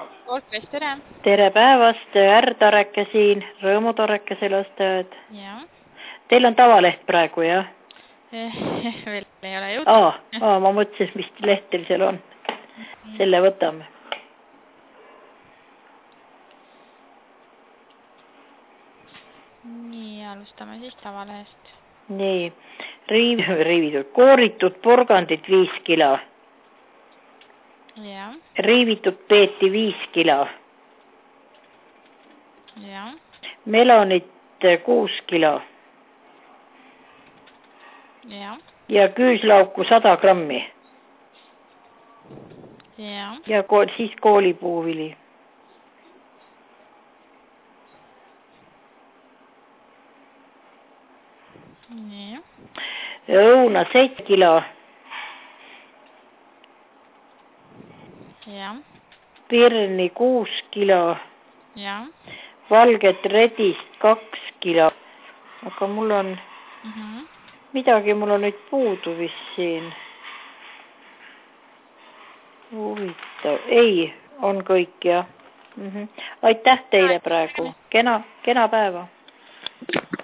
Olkvist, tere! Tere päevast, R-Tareke siin, Rõõmutareke lasteaed. Jah. Teil on tavaleht praegu, jah? Veel ei ole jõudnud. Ma mõtlesin, mis leht teil seal on. Selle võtame. Nii, alustame siis tavalehest. Nii, riivitud, kooritud porgandit 5 kilo. Jah. Riivitud peeti 5 kilo. Jah. Melonit 6 kilo. Jah. Ja küüslauku 100 grammi. Jah. Ja siis koolipuuvili. Nii. Õuna 7 kilo. Jah. Pirni 6 kilo. Jah. Valget redist 2 kilo. Aga mul on midagi, mul on nüüd puudu vist siin. Huvitav. Ei, on kõik, jah. Aitäh teile praegu. Kena päeva.